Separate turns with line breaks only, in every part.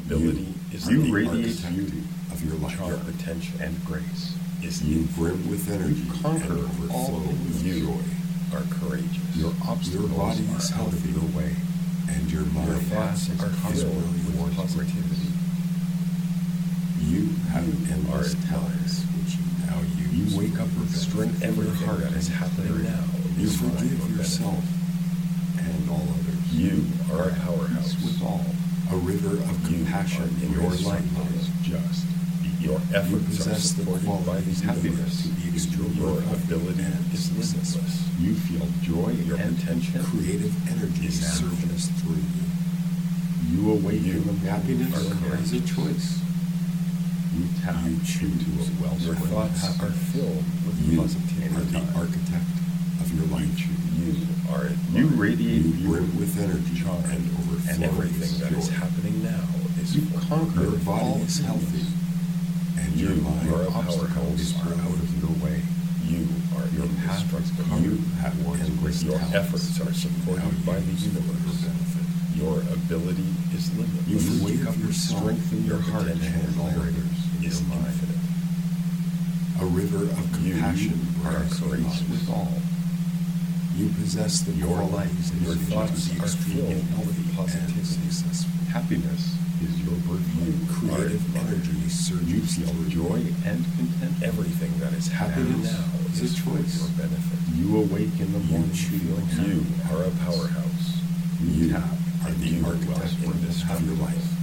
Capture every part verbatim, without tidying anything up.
ability
You
is
you
the
radiate
architect
beauty,
of your life.
charm,
Your potential
and grace.
is
You
you
brim with energy
You conquer
and overflow
all
with
you
joy.
are courageous.
Your obstacles
Your body
are
is
out of
healthy,
your way,
and your
your
mind
thoughts
is
are
filled
filled
with
with
positivity.
You have
You
endless
are
talents which you now use. You wake up with strength in your
Everything
heart
that is
and
happening
clarity.
now
You
is for
forgive
your
yourself and all others.
You are a
at
powerhouse.
peace with all.
A river of
You
compassion
are
in
your
your
life
life.
is just.
Your
You
efforts are
possess the
supported by the
qualities
happiness.
to be extremely
Your
healthy
ability
and
is
successful.
limitless.
You feel joy
Your
and
potential
content.
creative energy
is
surges through you.
You awaken
You
the happiness
are
is a
courageous.
choice. You tap
You choose.
into a wellspring
Your
of
thoughts are
happiness.
filled with
You
positivity.
are the architect of your life.
You are
You radiate
You
beauty,
brim with energy
charm,
and overflow
and
everything
with
that is
joy.
happening now is
You
for
conquer
your body
all
is healthy,
illness.
and
You
your mind
your
is
obstacles are out of your way.
You are
Your path is
indestructible.
covered
You have
towards
endless
great
Your
talents,
efforts are
which you
supported
now
by the
use for
universe.
your benefit.
Your ability is limitless.
You
You
wake
wake
up with
yourself,
strength in your heart
potential
and
and
clarity in
is
your mind.
infinite. A river of
You
compassion
are
burns
at
through
peace
you.
with all.
You possess the
Your
qualities
life
and
is
your thoughts
just
are
extremely
filled
healthy
with
and
positivity.
successful. Happiness is your birthright.
Creative
Are-
energy
You
surges
feel
through
joy and content.
Everything that is happening
Happiness
now
is a
is for
choice.
your benefit.
You awake in the
You
morning
choose.
feeling
You
happy.
are a powerhouse.
You
You
tap
are
into
the
your
architect
wellspring of
of your
happiness.
life.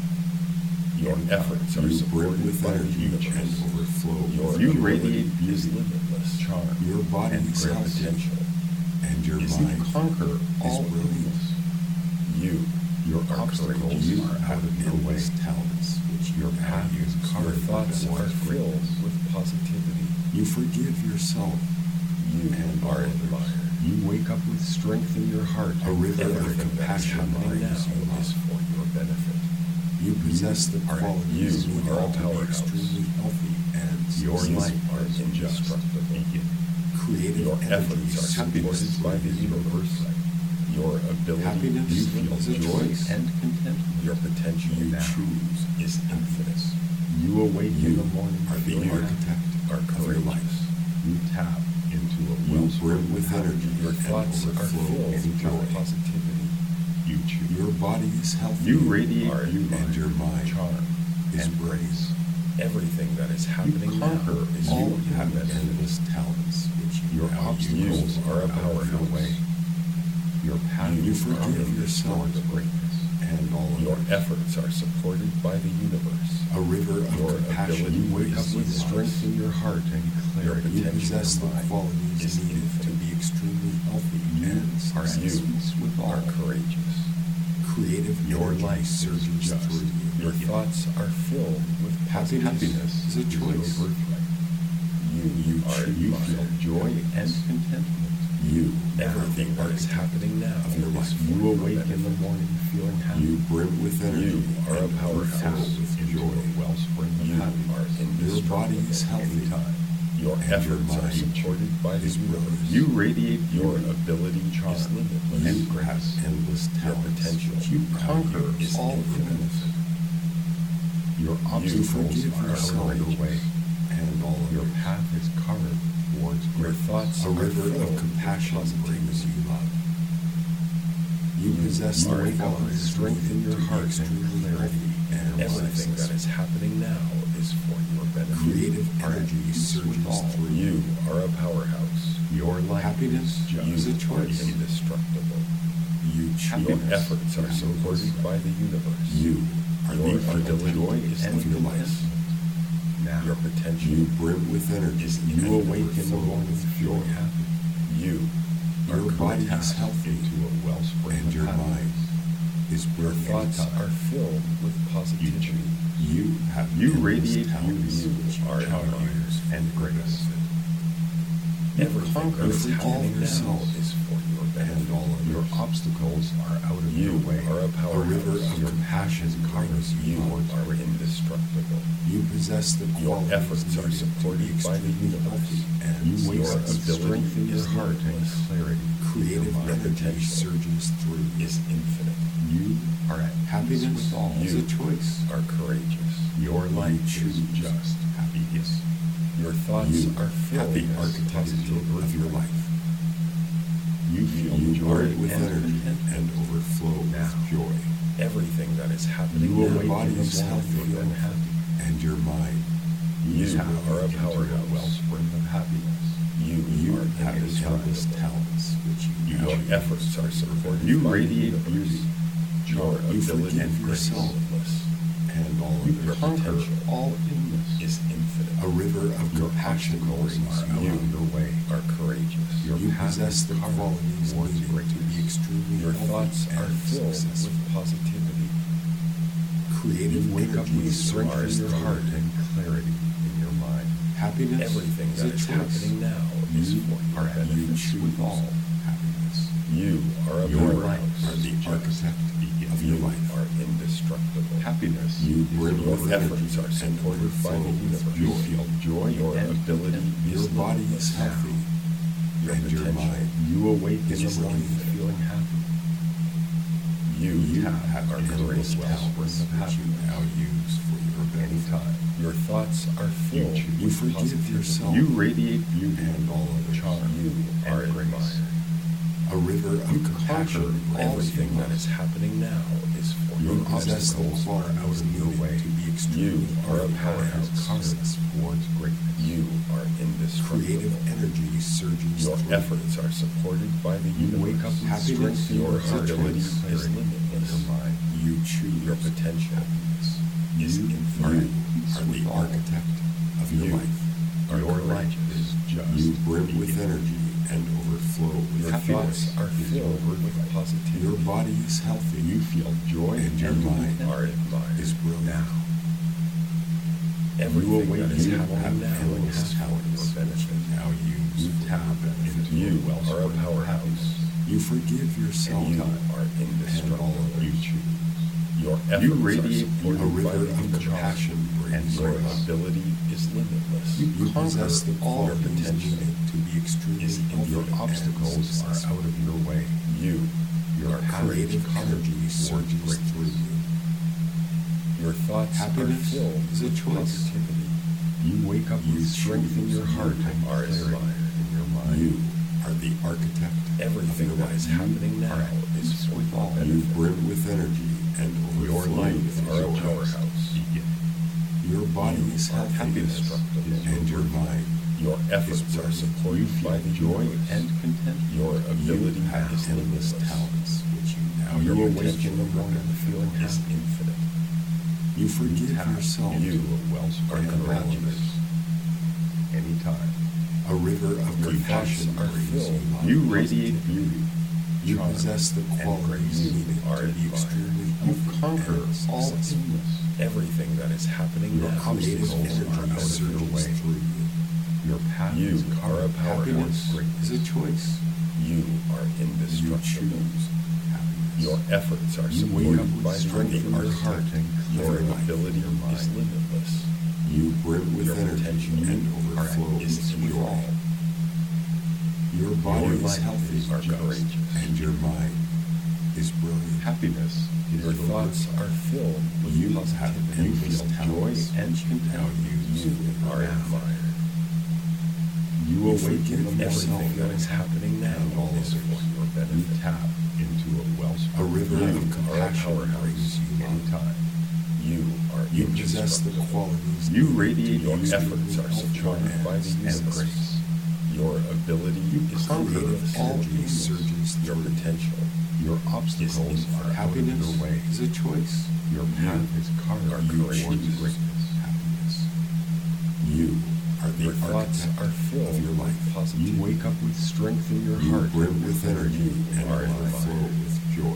Your
In
efforts
time,
are
you
supported
brim with
by the
energy
universe.
and overflow
Your
with
you
joy.
radiate
Beauty,
is limitless.
charm,
Your body
and
is
great
healthy,
potential.
and your
Is
mind
you conquer all
is brilliant.
illness.
You
Your
are
obstacles
courageous. You
are out
have
of your way.
endless talents, which
Your
you now
path is
use. Your
covered
thoughts
with
are
greatness.
filled with positivity. You forgive yourself. You
and
are
all others.
admired.
You wake up with strength in your heart.
A
and
river of
everything that is
compassion
happening
brings
now
you
is
up.
for your benefit.
You possess the
are-
qualities
you
you
are a
are to be
powerhouse.
extremely healthy and
Your
successful.
life
are
is
indestructible.
Begin.
Creative
Your
energy
efforts are
supported
supported
by
by
the
the
universe.
universe.
Your ability
Happiness
you
you
feel
feel
joy
joy
and
and contentment.
your potential you
now
choose is infinite.
You awake
You
in the morning
are the
feeling
architect
happy.
of your life.
You tap into a
You
wellspring
brim with
of
energy.
happiness.
Your
and
thoughts are
overflow
filled
in
with
joy.
positivity.
You choose.
Your body is healthy.
You radiate
are-
beauty,
and your mind
charm,
is
and
grace. Everything that is
You
happening
conquer
now is
all
you have
illness.
endless talents, which you
Your
now
obstacles
use.
are
a
out of your
powerhouse.
way. Your path
You
is
forgive
covered
yourself.
towards greatness.
And all
Your
others.
efforts are supported by the universe.
A river of
Your
compassion.
ability you wake up
is
with
limitless.
strength in your heart and
Your
clarity.
you
in
possess
your
the
mind.
qualities
is
needed to
infinite.
be extremely healthy
You
and
are at
successful.
peace with all.
Are courageous. Creative
Your
energy
life is
surges
just.
through you.
Your
thoughts are filled with
Happiness,
happiness.
is a choice.
Your birthright. You, you,
Are,
choose
you feel joy and contentment.
You,
Now,
everything that is happening now
of your
is
life.
for
You
your
awake in the
benefit.
morning feeling happy.
You brim with energy.
You are a
and
powerhouse.
overflow with
Into
joy.
a wellspring of
You
happiness.
are Your body is healthy.
Anytime.
Your
And your
efforts are
mind
supported by the
is
universe.
brilliant. You radiate
Your
beauty,
ability
charm,
is limitless.
and
You
grace.
have endless
Your
talents.
potential
which You
now
conquer
use
all
for your
illness.
benefit. Your
You
obstacles
forgive
are out
yourself
of your way.
and all
Your
others.
path is covered towards
Your
greatness.
thoughts
A
are
river
filled
of
with
compassion
positivity.
brings you love.
You possess
You
the
wake up with
qualities
strength in your
to be
heart and
extremely
clarity
healthy
in
and
your
everything
life.
that is happening now is for your benefit. Creative
are at
energy
peace with
surges
all.
through you. Are a powerhouse.
Your life
Happiness
is just.
is a choice.
Begin.
Indestructible. You choose.
Your
efforts are supported by the universe. You are
Your
the ability
joy
is
and
of your life.
contentment. Now,
Your potential. You brim with energy.
you
and
awake in the
overflow
morning
with
feeling
joy.
happy.
You,
Are
your body
tapped
is healthy,
into a wellspring
and
of
your
happiness.
mind is
Your
brilliant.
thoughts are
filled with
positivity.
You have
You
endless
radiate
talents
beauty,
which are
charm,
ours
and grace.
Everything
conquer
that is
all
happening now
yourself.
is for your benefit.
And all of your obstacles are out of
You
your way.
are a powerhouse.
A river of
Your
compassion covers
You
you.
are indestructible. You possess the
Your
qualities
efforts are
needed to
supported
be
by the
extremely
universe.
healthy and
You wake wake
Your
up with
ability
strength in your
is
heart and
limitless.
clarity. in your
Creative
mind.
energy
Potential
surges through you.
is infinite. You are at peace
Happiness
with all.
is a
You
choice.
are courageous. Your
You
life
choose
is just happiness. Your thoughts
You
are filled
have the
with
architect
positivity.
of your life.
You feel
You
joy
burn with
and
energy
contentment.
and overflow
Now.
with joy.
Everything that is happening
You
now
awaken
body
the
is healthy
morning
and happy.
And your mind
You
is
are a
brilliant.
powerhouse wellspring of happiness. You,
You
are
have countless
indestructible.
talents which you
Your
choose
efforts are
for your
supported.
benefit.
You radiate beauty,
You
your ability
forgive
and grace
yourself.
is limitless.
and all
You
others.
conquer
potential
all illness. Is infinite.
A river of
Your
compassion
obstacles
brings
are
you
out of
on.
your way. Are courageous. Your
You
path
possess
is
the
carved
qualities
towards
needed to
greatness.
be extremely
Your
healthy
thoughts are
and
filled
successful.
with positivity.
Creative
You wake up
energy
with strength
surges
in your
through
heart
you.
and clarity in your mind.
Happiness
Everything
is
that
a
is
choice.
happening now is
You
for your
are at you
benefit.
choose
With all.
happiness.
You are a
Your
powerhouse.
life are the architect of your
You
life.
are indestructible. Happiness.
You brim
Your
with
efforts
energy
are
and
supported by
overflow
the
with
universe.
joy.
You feel joy. Your
and
ability
contentment.
is
Your body is
limitless.
healthy,
Your
and your
potential.
mind
You awake in
is
the morning
brilliant.
feeling happy. You,
You
have,
have
are
endless
great
talents
wellspring of
which you
happiness.
now use for your benefit.
Anytime. Your thoughts are filled
choose. You
with
forgive
positivity.
yourself
You radiate beauty
and all others.
charm. You
and
are
grace.
admired.
A river of
You
compassion
conquer
brings
everything
you
that is
love.
happening now is for
You
your
possess the
obstacles are
qualities
out of your
needed
way.
to be extremely
You are a
healthy
powerhouse
and
carved
successful.
towards greatness. You are indestructible.
Creative energy surges
Your
through
efforts are supported by the
You
universe.
wake up with
Happiness
strength in
your
your heart
ability
and
is
clarity
limitless.
in your mind. You choose
Your potential
happiness.
is
You
infinite.
are the architect of your
You
life.
are
Your life
courageous.
is just. You brim with energy and overflow with
Your
happiness.
thoughts are
is
filled
your
with
birthright.
positivity.
Your body is healthy.
You feel joy
and your mind
are admired.
is brilliant.
Now. Everything
awake
that is
you
happening
have
now
endless
is for
talents
your benefit.
now use
You
for
tap
your benefit.
into you are a powerhouse.
You forgive yourself
You
and
are
all
indestructible.
others.
You choose. Your efforts
You
are
radiate
supported
a river
by the
of
universe.
compassion
and
brings
your
grace.
ability is limitless.
You,
You
possess the
conquer all your
qualities
potential.
needed to be extremely
Is
healthy
your
and
obstacles are
successful.
out of your way. You, your path is
Creative
carved
energy
towards
surges
greatness.
through you.
Your thoughts
Happiness
are filled
is a
with
choice.
positivity. You wake up
You
with strength in
choose.
your heart
You
and
are
clarity
admired.
in your mind.
You are the architect
Everything
of your
that is
life.
happening
You
now
are at
is
peace
for
with
your
all.
benefit.
You brim with energy and
Your
overflow
life
with
are a
joy.
powerhouse. Begin.
Your body
You
is
are
healthy
indestructible.
and your mind
Your efforts
is
are
brilliant.
supported
You
by
feel
the
joy
universe.
and
contentment. Your ability
you have
is
endless
limitless.
talents which you now
You
your
awake
potential
in the morning
benefit
feeling is
happy.
infinite.
You forgive
Tap
yourself
into a wellspring
and
of
all
happiness.
others.
Anytime.
A river of
Your
compassion
thoughts are
brings you
filled.
love.
You radiate beauty.
You
charm,
possess the
and
qualities
grace.
needed
You are
to be
admired.
extremely
You
healthy
conquer
and
all
successful.
illness. Everything that is happening
Your
now
creative
is
energy
out of your
surges
way.
through you.
Your path
You
is
are a
carved
happiness
towards greatness.
is a choice.
You are
You
indestructible.
choose happiness.
Your efforts are
You
supported
wake up
by
with
the
strength in your
universe.
heart and
Your
clarity
ability
in your
is
mind.
limitless.
You brim with
Your
energy
potential
and
are at
overflow
is
with
with
joy.
all.
Your body
Your
is
life
healthy
is courageous.
and your mind is brilliant.
Happiness. Your thoughts are filled with
You have
positivity. You
endless
feel joy
talents
and
which you now
contentment.
use
You
for
are
your benefit.
admired. You
You
awaken
forgive
in
yourself
everything that is happening now
and all
is
others.
for your benefit. You tap into a wellspring.
A river
you
of compassion
are a
brings
powerhouse
you love.
anytime. You are
You possess the
indestructible.
qualities
You
needed
radiate
to
your
be
efforts are
extremely
supported
healthy
by the
and
universe.
grace.
Your ability is
Creative
limitless.
energy surges
Your
through.
potential. Your obstacles
infinite.
are out of
Happiness
your way.
is a choice.
Your path is carved
Are you
towards
choose
greatness.
happiness? You are the
Your thoughts
architect
are filled
of your life.
with positivity. You wake up with strength in your
You
heart.
brim with energy
You
and
are
overflow
admired.
with joy.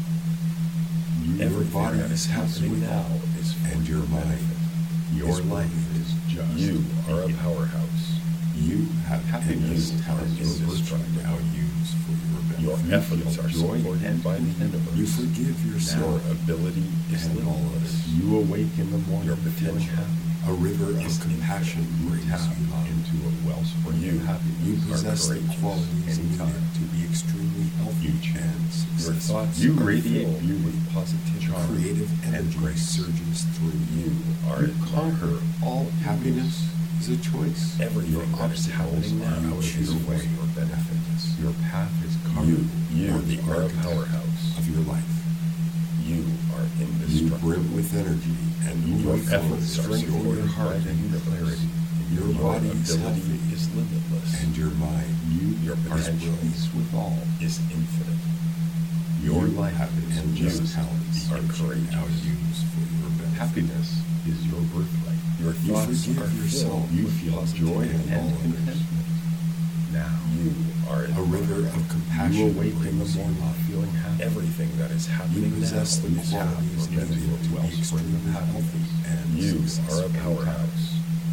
Your
Everything
body
that is
is healthy
happening now is for
and your mind
benefit. Your
is
life
brilliant.
is just. You are a powerhouse.
You have
Happiness
endless talents
is
which you
indestructible.
now use for your
Your
benefit.
efforts are
joy
supported
and
by the universe.
You forgive
Your
yourself
ability is
and all
limitless.
others.
You awake in the morning
Your
feeling
potential
happy.
A river of
is
compassion
infinite.
brings
Tap
you love.
into a wellspring
You
of happiness.
You
are
possess the
courageous.
qualities needed
Anytime.
to be extremely healthy
You choose.
and
Your
successful.
thoughts
You
are
radiate
filled
beauty,
with positive
charm,
Creative
and
energy
grace.
surges through you.
You are
You
admired.
conquer all
Happiness is a choice.
Everything
Your
that is
obstacles
happening
are
now
out of
is
your
for
way.
your benefit.
Your path is
You,
covered.
You
are the
are a
architect
powerhouse.
of your life.
You are
You
indestructible.
brim with energy and
Your
overflow
efforts
with
are
joy.
supported
your
by
heart
the
and
universe.
clarity.
Your
Your
body is
ability
healthy,
is limitless.
and your mind
You
Your
are at
potential
peace with all.
is infinite.
Your
you
life
have
is
endless
just
talents
are
which you
courageous.
now use for your benefit.
Happiness is your birthright.
Your
You
thoughts
forgive
are
yourself.
filled
You
with
feel
positivity
joy
and
and
all others.
contentment. Now,
You are
A river
admired.
of compassion
you awake in the
brings you
morning
up.
feeling happy.
Everything that is
You
happening now
possess the
is
qualities
for
needed
benefit.
to be
wellspring of
extremely
happiness.
healthy and
You
successful.
are a powerhouse.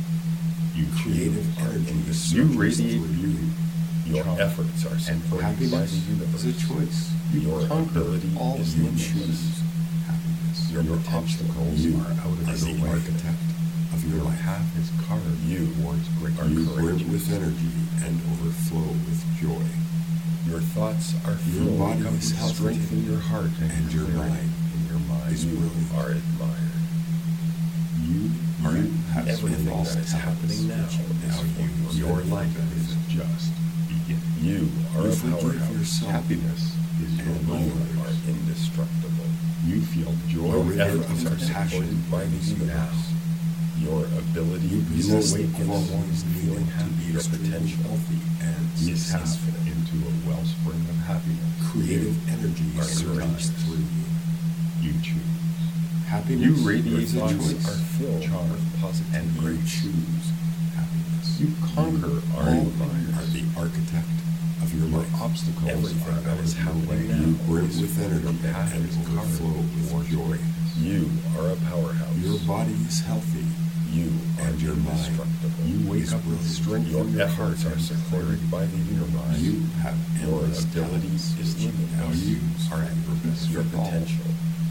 You
Creative
choose.
energy
You
surges
radiate
through
beauty.
you.
Your
Charm
efforts are
and
supported by
Happiness
the universe.
is a choice.
You
Your
conquer
ability
all
is
You
limitless.
choose happiness.
Your
Your
potential
obstacles
You
are out of
are
your
the
way.
architect of your
Your
life.
path is carved
You
towards
are
greatness.
You
courageous.
brim with energy and overflow with joy.
Your thoughts are
Your
filled
body
with
is healthy,
Strength in your heart and,
and your
clarity
mind
in your mind.
is
You
brilliant.
are admired.
You are
You
have
everything
endless
that is
talents
happening now
which you now
is for
use
Your
for
life
benefit.
is just beginning.
You are
You
a
forgive
powerhouse.
yourself.
Happiness is your
And
You
birthright.
are indestructible.
You feel joy
Your
Your
river
and
of
efforts are
compassion
supported by the
brings you
universe. Your ability
You
is
possess the
awake in the morning
qualities needed
feeling
to
happy.
be
Your
extremely
potential
healthy and
You
is
tap
successful.
into a wellspring of happiness.
Creative energy
are
surges
courageous.
through you.
You choose.
Happiness
You
is
radiate
a
thoughts
choice.
are filled
charm,
with positivity.
and
You
grace.
choose happiness.
You conquer
You
are
all
admired.
are the architect of your
Your
life.
obstacles
Everything
are
that
out
is
of your
happening
way.
now
You brim
is
with
for
energy
your
path
and
is covered
overflow with
towards
joy.
greatness.
You are a powerhouse.
Your body is healthy.
You are
and your mind.
indestructible.
You wake
is
up with
brilliant.
strength
Your
in your heart
efforts are
and
supported
clarity
by the
in your
universe.
mind.
You have
Your
endless
ability
talents
is
which you now
limitless.
use
Are at
for your
peace
benefit.
Your
with all.
potential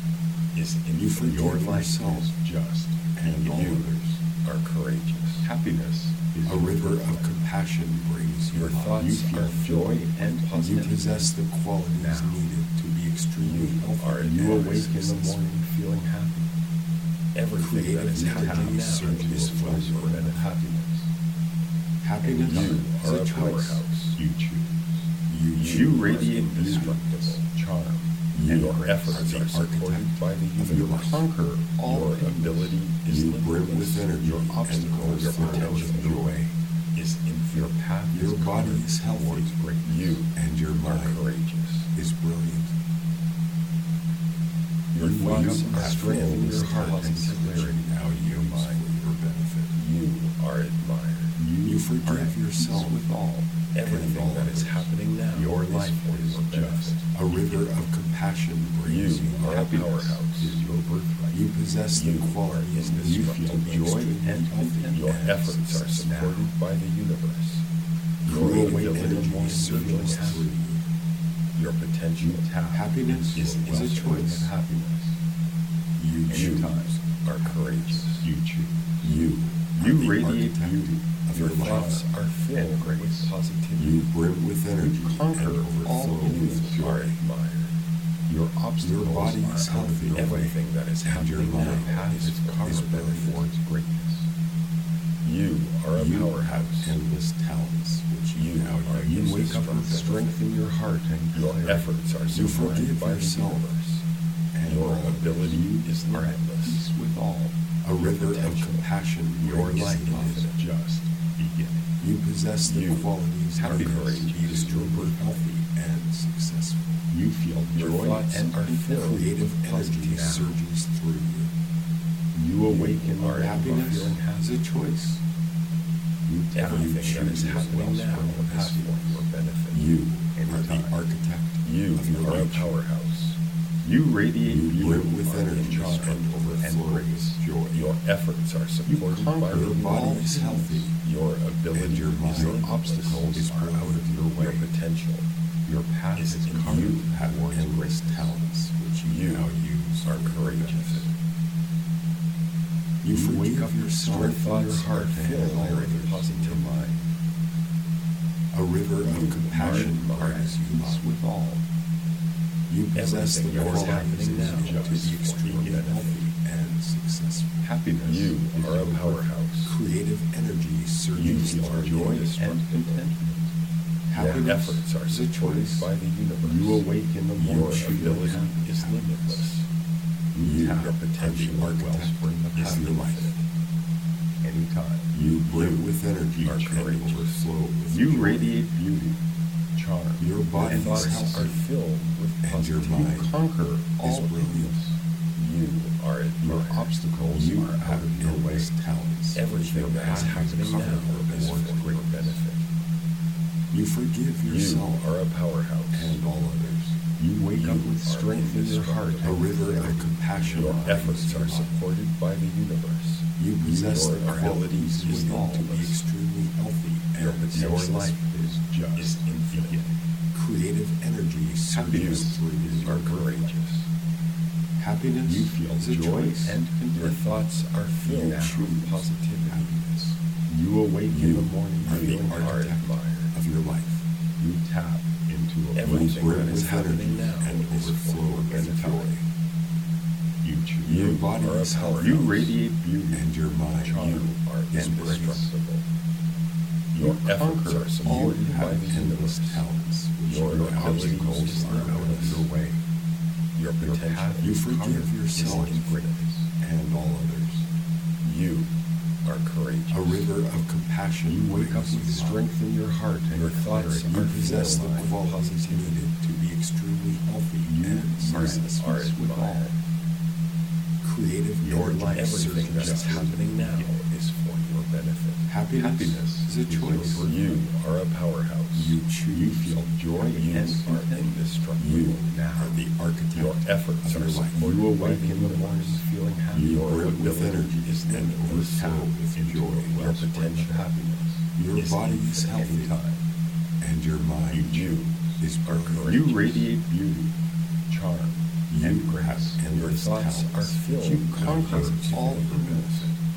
is
You
infinite.
forgive
Your life
yourself
is just
and all
you
others.
are courageous.
happiness is
A
your
river of
birthright.
compassion brings you
Your
up.
thoughts
You
are
feel joy
filled
and
with
You
positivity.
possess the qualities
Now.
needed to be extremely
You
healthy
are
and
You awake in the
successful.
morning feeling happy.
Everything that
Creative
is happening
energy
now
surges
is
through
for
you.
your benefit.
happiness.
Happiness
You
is
are
a
a
choice.
powerhouse.
You choose.
You
You
choose
radiate beauty,
indestructible.
charm,
You
and
Your
grace.
efforts
the
are supported
architect
by the
of your
universe.
life.
Conquer all
Your
things.
ability is
You brim
limitless.
with energy
Your
and
obstacles
Your
overflow
are out
potential
of your way.
is
Your
infinite.
path
Your
is
body
covered
is healthy.
towards greatness.
You
and your
are
mind
courageous.
is brilliant.
Your
You
thoughts
wake up
are
with
strength
filled
in
with
your heart and
positivity.
clarity
now
in your
use
mind.
for your benefit.
You are admired.
You
are
forgive
at peace
yourself
with all.
Everything
all
that is
others.
happening now
Your
is
life
for
is
your benefit.
just
A river of compassion brings
You
you
are a
happiness.
powerhouse.
is your birthright.
You possess the
You are
qualities that
You
you
feel
to be
joy
extremely
and
healthy
contentment.
Your
and
efforts are
successful.
supported by the universe. Your
Creative
ability
energy
is
surges
happy.
through you.
Your potential
You tap
Happiness
into
is
a
a
wellspring
choice.
of happiness.
You
You
choose.
are courageous.
You choose.
You
You
are the
radiate
architect
beauty.
of
Your
your
thoughts
life.
are filled
and grace.
with positivity.
You brim with energy
conquer
and
all
overflow
things.
with
You are
joy.
admired.
Your obstacles
Your body
are
is
out of
healthy.
your way.
Everything that is
And your
happening
mind
now
Path
is
is
for
covered
your benefit.
towards greatness.
You are a
You have
powerhouse.
endless talents which you,
You
now
are
use
You wake up
for
with
benefit.
strength in your heart and
Your
clarity.
efforts are
You
supported
forgive
by the
yourself
universe.
and
Your
all others.
ability is
are at
limitless.
peace with all.
A river of
potential.
compassion
Your
brings
life
you
is
up.
just beginning.
You possess the
You
qualities
are
needed to
courageous.
be extremely healthy and successful.
You feel
Your
joy
thoughts
and
are
contentment.
filled
Creative
with
energy
positivity.
surges through you.
You awaken
You are
the
Happiness
feeling
is
happy.
a choice.
You tap
Everything
into
that is
your
happening now
wellspring of
is for
happiness.
your benefit.
You are the
Anytime.
architect
You
of your
are a
life.
powerhouse.
You radiate
You
beauty,
brim with
are
energy
charm
and overflow
and
with joy.
Your efforts are supported by
conquer
the
Your body
universe.
is healthy.
Your ability
And your
is
mind
Your
limitless.
obstacles
is
are out of your
Your
way.
potential
Your path
is
is
in
covered
You have
towards
endless
greatness.
talents which you,
You
now use
are
for your
courageous.
benefit. You,
You wake
forgive
up with
yourself
strength in your
Thoughts
heart
are
and
filled
clarity
with
in your
positivity.
mind.
A river of compassion brings you
peace
love.
with all.
You possess the
Everything that is
qualities
happening now
needed to
is
be
for
extremely
your benefit.
healthy and successful.
Happiness
You
is
are a
your
powerhouse.
Creative energy
You
surges
feel
through
joy
you.
and contentment.
Your
Happiness
efforts are
is a
supported
choice.
by the universe.
You awake in the
Your
morning
choose
ability
happiness.
is limitless.
You
tap
Your potential
are the
wellspring
wellspring
of
of your life.
infinite.
Anytime.
You brim with
You
energy
are
and
courageous.
overflow with
You
joy.
radiate beauty, charm,
Your body
Your
is
thoughts
healthy,
are filled with
and your
positivity.
mind
You conquer all
brilliant.
illness.
You are
Your
admired.
obstacles
You
are out of your way.
endless talents.
Everything
Your
that is
path is
happening
covered
now
with
is for
Lord's
your
greatness.
benefit.
You forgive
You
yourself
are a powerhouse.
and all others.
You wake
You
up with
are
strength in your heart.
indestructible.
A
and
river of
clarity.
compassion
Your
brings
efforts
you
are
love.
supported by the universe.
You possess
Your
the
abilities
qualities
is
needed to be
limitless.
extremely healthy
Your
and
potential
Your
successful.
life is just
is infinite.
beginning.
Creative energy surges
Happiness
through
You
you.
are courageous.
Happiness
You feel
is a
joy
choice.
and
Your
contentment.
thoughts are filled
You
with
choose
positivity.
happiness.
You awake in
You
the morning
are the
feeling
are
architect
admired.
of your life.
You tap into a
Everything
You
that
brim
is
with
happening
energy
now
and
is for
overflow
your
with
benefit.
joy.
You choose.
Your
You
body
are a
is
powerhouse.
healthy,
You radiate beauty,
and your mind
charm,
You are
is
indestructible.
You
Your efforts
conquer
are
all
supported by
have
the
endless
universe.
talents which
Your
your
abilities
obstacles
is
are out of
limitless.
your way.
Your
Your
potential
path
You
is
forgive
covered
yourself
with greatness.
and all others.
You are courageous.
A river of compassion
You wake up
brings
with
you love.
strength in your heart and
Your thoughts
clarity.
You
are
possess the
filled with
qualities
positivity.
needed to be extremely healthy
You
and
are
successful.
are
with all.
admired.
Creative
Your
energy
life
Everything that is
surges through
happening
you.
now is for your benefit.
Happiness,
Happiness
is a
is your
choice.
birthright.
You are a powerhouse.
You choose.
You feel joy
You
and
are
contentment.
indestructible.
You
now.
are the architect
Your efforts
of
are
your life.
supported
You
by
awake
the
in the morning
universe.
feeling happy.
You
Your
brim with
ability
energy
is
and
limitless.
Tap
overflow with
into
joy.
a
Your
wellspring
potential
of happiness.
Your
is
body is
infinite.
healthy,
Anytime.
and your mind
You
is
are
brilliant.
You radiate beauty, charm,
You
and
have
grace.
Your
endless
thoughts are
talents.
filled
You
with
conquer
positivity.
all illness.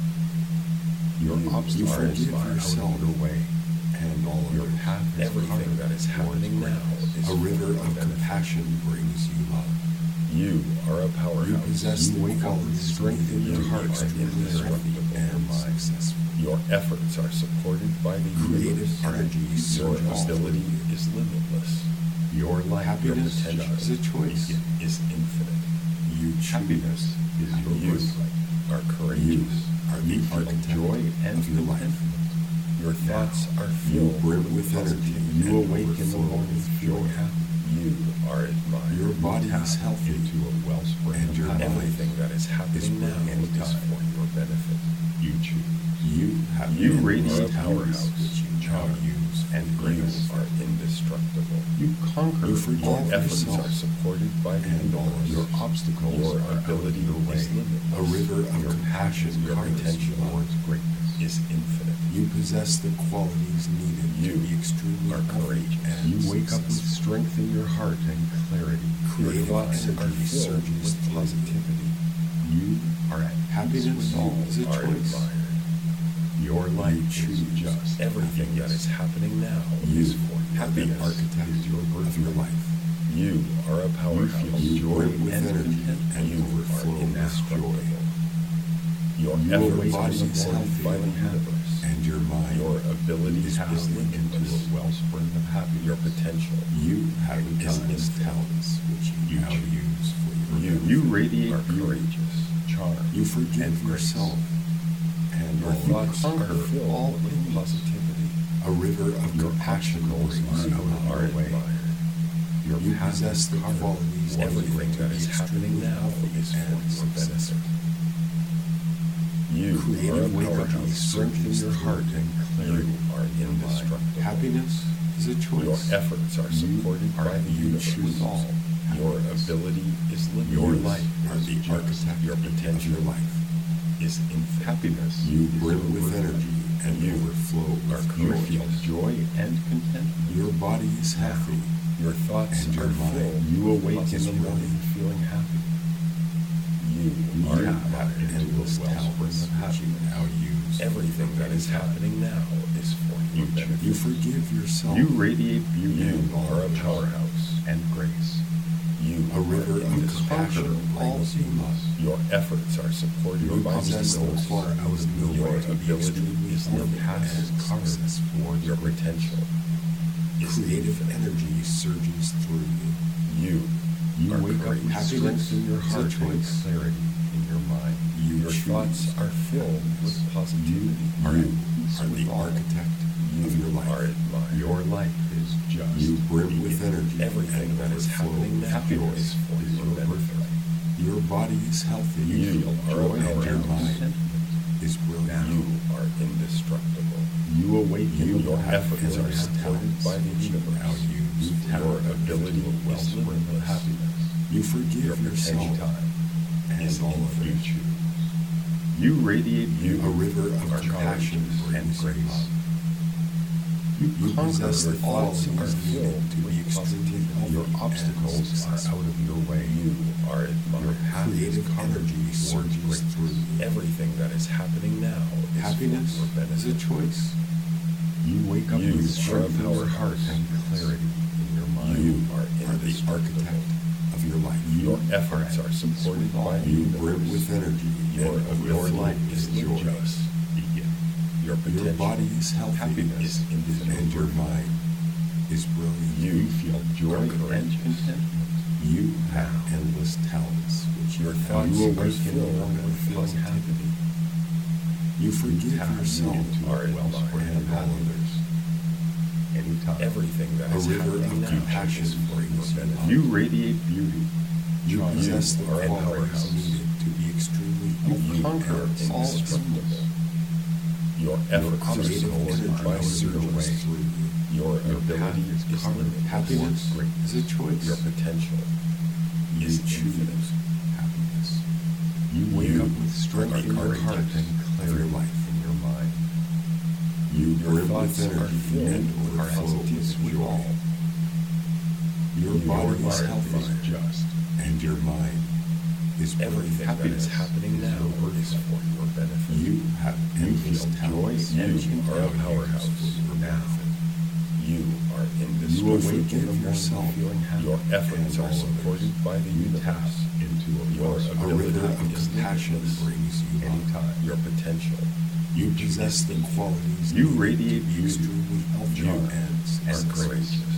Your
You-
obstacles
you forgive
are out
yourself
of your way.
and all
Your
others.
path is
Everything
covered
that is
with
happening
Lord's
now
greatness.
is
A
for
river
your
of
benefit.
compassion brings you love.
You are a
You
powerhouse.
possess
You
the
wake up with
qualities
strength in
needed
your
to
heart
be
and
extremely
clarity
healthy
of
and
mind.
successful.
Your efforts are supported by the
Creative
universe.
energy
Your
surges through
ability
you.
is limitless.
Your life
Happiness
is
potential
is a choice.
is infinite.
You choose.
Happiness is your
You
birthright.
are
You
courageous.
are the
You feel
architect
joy and
of your life.
contentment.
Your thoughts are
You
filled
brim
with
with energy.
positivity.
You
and
awake in the
overflow
morning
with
feeling
joy.
happy.
You are admired.
Your body
Tap
is healthy,
into a wellspring
and
of
your
happiness.
Everything that is happening now
brilliant.
is for your benefit.
You choose.
You have
You
endless
radiate
talents
powerhouse,
which you now
charm,
use
and
for
You
grace.
your
are indestructible.
You conquer
You forgive
all
Your efforts
yourself
are supported by the
and all
universe.
Your obstacles
Your
are out of
ability
your way.
is limitless.
A river of
Your path
compassion
is
your
covered
potential
towards greatness.
is infinite.
You possess the qualities needed
You
to be extremely
are
healthy
courageous.
and
You wake up with
successful.
strength in your heart and clarity.
Your
Creative
thoughts are
energy
filled
surges
with
through you.
positivity.
You are at
Happiness
peace with all.
is a
Are
choice.
admired.
Your life
You choose
is just
Everything that is happening now
You
is for your
are the
happiness.
architect
is your
of your life.
You are a powerhouse.
feel
You
joy
brim with
and
energy
contentment.
and
You are
overflow with
indestructible.
joy.
Your
You
efforts
awake
are
in the
supported
morning
by the
feeling happy.
universe.
And your mind
Your ability
is
is
pounding
into
limitless.
a wellspring of happiness.
Your potential
You have
is
endless
infinite.
talents which you,
You
now
choose.
use for your
You,
benefit.
You radiate
are
beauty,
courageous.
charm,
You forgive
and grace.
yourself and
Your
all
thoughts
others.
are
conquer
filled
all
with
illness.
positivity.
A river of
Your
compassion
obstacles
brings
are
you
out of
Are
love.
your way.
admired.
Your
You
path
possess
is
the
covered
qualities
with
Everything
needed to
that
be
is happening
extremely
now
healthy
is for
and
your
successful.
benefit. You
Creative
are a
wake up with
powerhouse.
strength in your heart and clarity.
You are indestructible.
Happiness is a choice.
Your efforts are
You
supported
are
by the
at
universe.
peace with all.
Your ability is limitless.
Your life are the
is
architect
Your
of
potential
your life.
is infinite.
Happiness
You
is
brim
your
with
birthright.
energy and
You
overflow
are
with
You
joy.
feel joy and contentment.
Your body is healthy.
Your thoughts
And your
are
mind.
filled
You
with
awake in the
positivity.
morning feeling happy.
You
You
are
have
admired.
endless
Endless
wellspring
talents
of
which you
happiness.
now use.
Everything
for
that is
your benefit.
happening now is for you
for benefit.
You forgive yourself.
You radiate beauty
You
and
are a
joy
powerhouse.
and grace.
You
A river
are
of
indestructible.
compassion
all
brings you love.
Your efforts are supported
You
by the
possess the
universe.
far out of your
Your
way to be
ability
extremely
is
Your
healthy
path is
and
carved
successful.
Your potential is
Creative
infinite.
energy surges through you.
You
You
are
wake up with
courageous.
strength in your
Happiness is a
heart and
choice.
clarity in your mind.
You
Your
choose
thoughts are filled with
happiness.
positivity.
are
You
at peace
are
with
the
all.
architect
You
of your life.
are admired.
Your life is just.
You brim with
beginning.
energy
Everything
and
that is
overflow
happening
with
now
joy.
is for
is
your
your
benefit.
birthright.
Your body is healthy.
You
feel
are
joy
a
and
your
powerhouse.
mind
contentment.
is brilliant.
You are indestructible.
You awaken
You
the
Your
have
efforts are
endless
supported
talents
by the
which you
universe.
now use.
You tap
Your
into
ability
a
is
wellspring of
limitless.
happiness.
You forgive
Your
yourself
potential
and
is
all
infinite.
others.
You choose. You radiate
You
A river of
are
compassion
courageous
brings
and
you
grace.
love.
You
You
conquer
possess
your
the
thoughts
qualities
are
needed
filled
to be
with
extremely
positivity.
healthy
Your
and
obstacles are
successful.
out of your way.
You are
Your
admired.
path is
Creative
covered
energy
towards
surges
greatness.
through you.
Everything that is happening now is
Happiness
for your
is a
benefit.
choice.
You wake up
You
with
are
strength in your heart
powerhouse.
and clarity in your mind.
You are
are the
indestructible.
architect of your life.
Your
You
efforts
are
are
at
supported
peace with
by
all.
the
You
universe.
brim with energy
Your
and
ability
overflow
is
with joy.
limitless.
Begin.
Your potential
Your body is healthy
happiness is infinite.
and your mind is brilliant.
You feel joy
are
and
courageous.
contentment.
You have endless talents which
Your
you
thoughts
now
You
are
awaken
use.
filled
along
with
with feeling
positivity.
You forgive
tap
yourself
into
are
a wellspring
and
of
all
happiness.
others.
Anytime.
Everything that
A
is
river
happening
of
now
compassion
is for your
brings you
benefit.
love.
You radiate beauty.
You
charm,
possess the
are a
qualities
powerhouse.
needed to be extremely
You
healthy
conquer
and
all
successful.
obstacles.
Your
Your
efforts are
Creative
obstacles
supported
energy
are
by
out of
the
your
surges
way.
universe.
through you.
Your
Your path
ability
is
is
covered
limitless.
Happiness
greatness.
is a choice.
Your potential
You
is
choose
infinite.
happiness.
You wake
You
up with strength
are
in your heart
courageous
and
of
clarity
your life.
in your mind.
You
Your
brim
thoughts
with
are
energy
filled
and
with
overflow with
positivity.
joy. Your
Your
body is
heart
healthy
is
just.
and your mind is
Everything
brilliant.
that is
Happiness
happening
is
now
your
is
birthright.
for your benefit.
You have
You
endless
feel
talents
joy and
which you
are a
now use
powerhouse.
for your
Now.
benefit.
You are
You
indestructible.
awaken
forgive
in the
yourself.
morning feeling happy.
Your efforts
and
are
all
supported by the
You tap
universe.
into a
Your
wellspring
A
ability
river of
is
compassion
limitless.
brings you love.
anytime.
Your potential
You possess the
infinite.
qualities
You
needed
radiate
to be
beauty,
extremely healthy
charm,
and
and
are
successful.
courageous.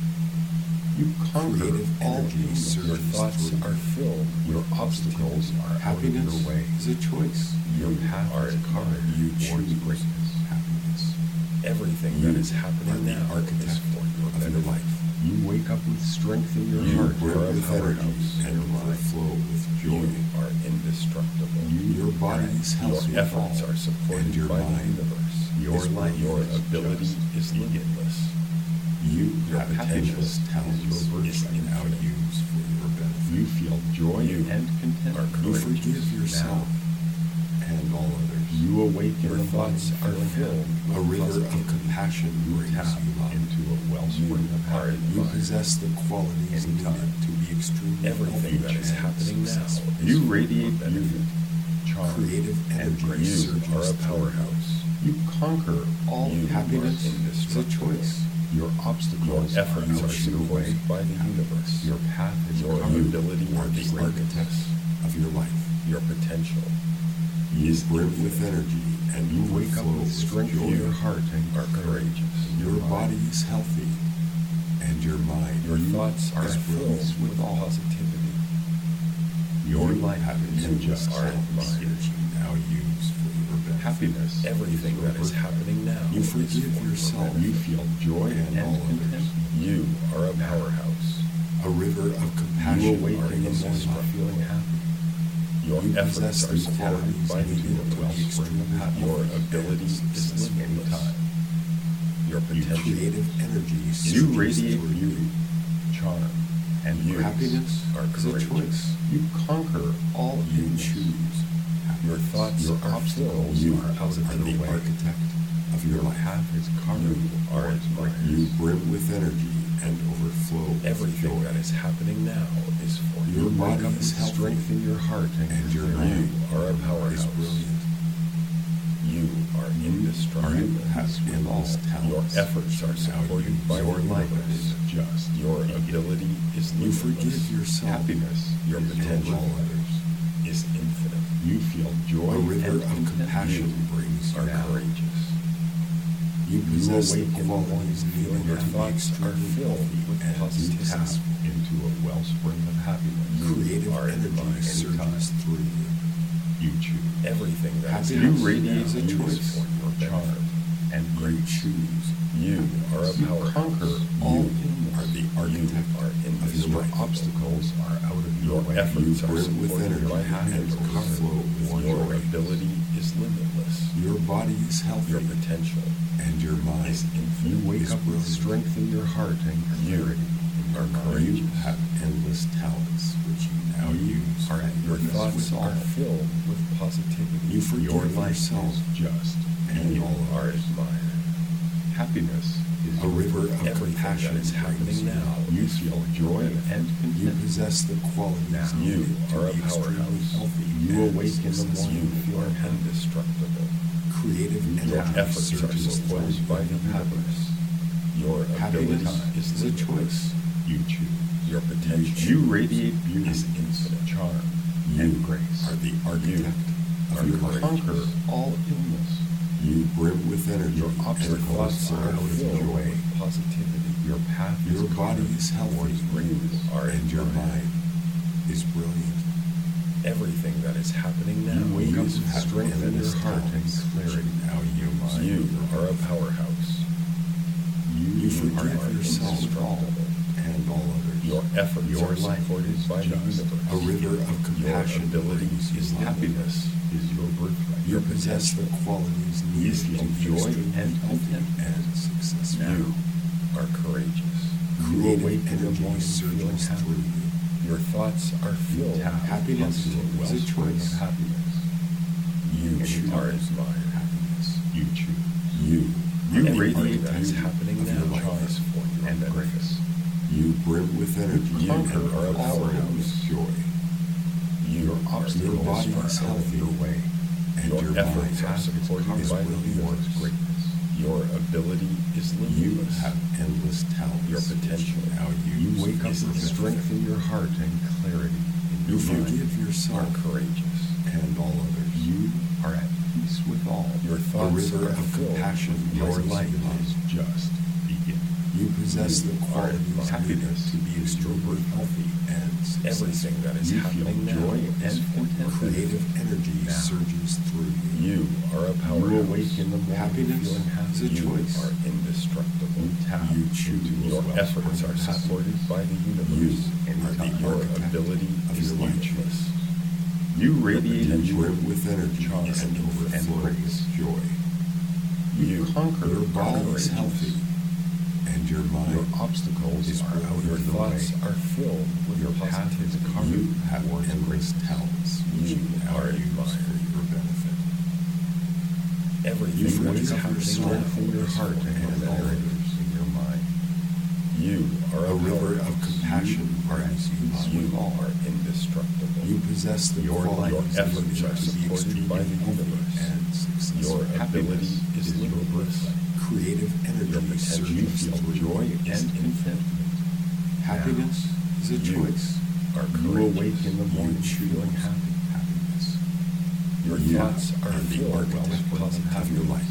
You conquer
Creative
all
energy
humans.
surges
Your thoughts
through
are
you.
filled
Your
with
obstacles
positivity.
are out of
Happiness
your way.
is a choice.
Your
You
path
are
is covered
admired.
You
towards
choose
greatness.
happiness.
Everything
You
that is
are
happening
the
now is
architect
for your
of your
benefit.
life.
You wake up with strength in your
You
heart.
brim
are a
with energy
powerhouse.
and overflow with joy.
You are indestructible.
Your body is
Your
healthy
efforts are
and
supported
your
by the
mind
universe.
Your
is
life
Your
brilliant.
ability is limitless.
You
Your
have
potential
endless talents
is your
which you now
infinite.
use for your benefit.
You feel joy
You
and
are
contentment.
You
courageous.
forgive yourself and all others.
You awaken
Your
in the morning
thoughts are
feeling
filled
happy.
A
with
river of
positivity.
compassion
You
brings
tap
you love.
into a wellspring
You
of
are
happiness.
You
admired.
possess the qualities
Anytime.
needed to be extremely
Everything
healthy
that is
and
happening now
successful.
is
You
for
radiate
your benefit.
beauty, charm,
Creative
and
energy
grace.
You
surges
are a
through
powerhouse.
You conquer all
You
Happiness
are
is a
indestructible.
choice.
Your
Your
obstacles
efforts
are
are
out of your way.
supported by the universe.
Your path is
Your
covered
ability
You are
is
the architect
limitless.
of your life.
Your potential
You
is
brim
infinite.
with energy and
You wake up
overflow
with strength in
joy.
your heart and
are courageous.
Your body is healthy and your mind
Your thoughts are
is
filled
brilliant.
with positivity.
Your
You
life
have
is
endless
just
are
talents
admired.
which you now use for your benefit.
happiness.
Everything
is your
that is
birthright.
happening now
You
is
forgive
for your
yourself.
benefit.
You feel joy
And
and,
all others.
contentment.
You are a powerhouse.
A river of
You
compassion
awaken
are
in the morning
indestructible.
feeling happy.
Your
You
efforts
possess
are
the
supported
qualities
by the
needed
universe.
to be extremely healthy
Your
and
ability is
successful.
limitless.
Anytime.
Your
You
potential
Creative energy
You
surges
radiate
through
beauty, charm, and
You
grace.
Happiness
are
is a
courageous.
choice.
You conquer all
You
humans.
choose
Your
happiness.
thoughts
Your
are
obstacles
filled
You
with
are out of
are
your
the
way.
architect of your
Your
life.
path is covered
You are
towards
admired.
greatness.
You brim with energy and overflow with
Everything
joy.
that is happening now is for
Your
your
You wake
body
up
is
with
healthy
strength in your heart and,
and your
clarity.
mind
You are a powerhouse.
is brilliant.
You You are indestructible.
You have endless
Your
talents.
efforts are supported by
Your
the
life
universe.
is just.
Your ability is
You
limitless.
forgive yourself.
Happiness
Your
is
potential
your others.
is infinite.
You feel joy
A river
and
of
contentment.
compassion brings you
Are
now.
courageous.
You
You
possess the
awaken the
qualities
morning
needed
feeling
to
Your
be
thoughts are
extremely
filled
healthy
with
and
You
positivity.
tap into a wellspring of happiness.
creative
are
energy
admired
surges
anytime.
through you.
You choose.
Everything that is
Happiness
You
happening
radiate
now
is a
is
choice.
for your
charm
benefit.
and
You
grace.
choose.
You are a
You
powerhouse.
conquer all
You
illness.
are the
You
architect
are
of your
indestructible.
life.
Obstacles are out of
Your
your way.
efforts
You
are
brim with
supported
energy
by the
and
universe.
overflow with
Your
joy.
ability is limitless.
Your body is healthy
Your potential
and your mind
is
You
infinite.
wake
is
up with
brilliant.
strength in your heart and clarity in your
are
mind.
courageous.
You have endless talents which you now
You
use.
are at
Your
peace
thoughts
with
are
all.
filled with positivity.
You forgive
Your life
yourself
is just.
and
You
all
are
others.
admired.
Happiness is
A
your
river of
birthright.
Everything that
compassion
is happening
brings you
now
You
is
feel
for your
joy
benefit.
and
You
contentment.
possess the qualities
Now,
you
needed to
are a
be extremely
powerhouse.
healthy
You
and
awake in the
successful.
morning
You are
feeling happy.
indestructible.
Creative
Your
energy
efforts are
surges
supported
through
by
you.
the universe. Your
Happiness
ability is
is a
limitless.
choice.
You choose.
Your potential
You radiate beauty,
is infinite.
charm,
You
and grace.
are the architect
are
of your
You
life.
conquer all illness.
You brim with energy
Your
and
Your
obstacles
thoughts
overflow
are
out of
with
filled
joy.
with positivity.
Your path is
Your body
covered
is healthy
towards greatness.
are
and your
admired.
mind is brilliant.
Everything that is happening now
You wake up
is
with
have
strength in your
endless
heart and
talents
clarity.
now
in your mind.
You
your
are a
benefit.
powerhouse.
You,
You
are
forgive
at
yourself
peace with all.
and all others.
Your efforts
Your
are
life
supported
is
by the
just.
universe.
A river of compassion
Your ability
brings you
is
life.
Happiness is your birthright.
You possess the qualities needed to
feel
be
joy
extremely
and
healthy
contentment.
and successful.
You are courageous.
You
Creative
awake in the
energy
morning feeling
surges
happy.
through you.
Your thoughts are
You
filled
tap
Happiness
into a
is a
wellspring
choice.
of happiness.
You
Anytime.
are admired.
Happiness.
You choose.
You
You
are the
radiate
Everything that is
architect
happening
of
now
your life.
is for your
and
benefit.
grace.
You brim with energy
You
and
conquer
our
overflow
powerhouse.
with joy.
You
Your
are
obstacles
body
are
is
out of
healthy.
your way.
And
Your
your mind
efforts are
Path is
supported
covered
by the
towards
universe.
greatness.
Your ability is
You
limitless.
have endless talents.
Your potential
which Now use
You wake up
is
with
infinite.
strength in your heart and clarity in
You
your mind.
forgive
are
yourself
courageous.
and all others.
You are at peace with all.
Your
A
thoughts
river
are
of
filled
compassion
with
Your
brings
life
you life.
is just beginning.
You possess
You
the
are
qualities needed
happiness
to be
is your
extremely
birthright.
healthy and successful.
Everything that is
You feel
happening now
joy
is
and
for your
contentment.
Creative energy
Now.
surges through you.
You are a
You
powerhouse.
awake in the morning
Happiness
feeling happy.
is a
You
choice.
are indestructible.
You tap
You choose.
into a
Your
wellspring
efforts
of
are
happiness.
supported by the
You
universe.
are the
Anytime.
Your
architect
ability
of
is
your life.
limitless.
You radiate
potential
You
joy
brim with energy
charm,
and
and
overflow
grace.
with joy.
You
conquer
Your
all
body is
courageous.
healthy and your mind
Your obstacles
is
are out
brilliant.
Your
of the
thoughts
way.
are filled with
Your path is
positivity.
covered
You have
towards
endless
greatness.
talents which
You
you now
are
use
admired.
for your benefit.
Everything
You
that is
forgive
happening
yourself
Strength in your
now is
heart
for
and
your
and all
clarity
benefit.
in your mind.
You are
A
a
river of
powerhouse.
compassion
You are at
brings you
peace
life.
You
with all.
are indestructible.
You possess the
Your life-
qualities
Your efforts
needed
are
to be
supported by the
extremely healthy
universe.
and successful.
Your ability
Happiness
is
is your
limitless.
birthright.
Creative
Your
energy
potential
You
surges
feel
through
joy
you.
is
and
infinite.
contentment.
Happiness is a
You
choice.
are
You
courageous.
awake in the
You
morning
choose
feeling happy.
happiness.
Your
You
thoughts are
are the
filled
architect
with
of your
positivity.
life.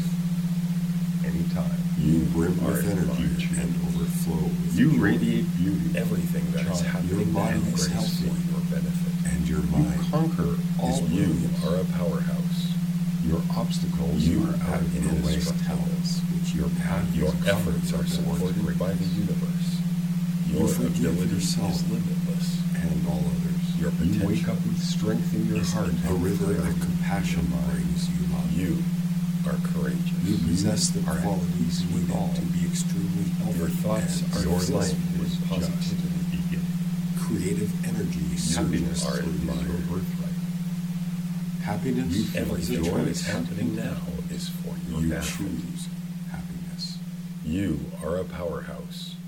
Anytime.
You brim
are
with energy
admired.
and overflow with
You
joy.
radiate beauty.
Everything that is
Charm.
happening
Your body
now
is
is
healthy.
for your benefit.
And your
You
mind
conquer all
is
You
brilliant.
are a powerhouse.
Your obstacles
You
are out
have
of your way.
endless talents which
Your
you
path
now
Your
use
efforts
for
are
your
supported
benefit.
by the universe.
You
Your
forgive
ability
yourself
is limitless.
and all others.
Your
You
potential
wake up with strength in your
is
heart.
infinite.
A
and
river
clarity
of compassion
in your mind.
brings you life.
You are courageous.
You possess the
are at
qualities
peace with
needed
all.
to be extremely healthy
Your thoughts
and
are
Your
filled
life
successful.
with
is just
positivity.
beginning.
Creative energy
Happiness
surges
are
through
is your
admired.
birthright.
Happiness
You
is
feel
a
Everything
joy
that
choice.
is happening now is for your
You
benefit.
choose happiness.
You are a powerhouse.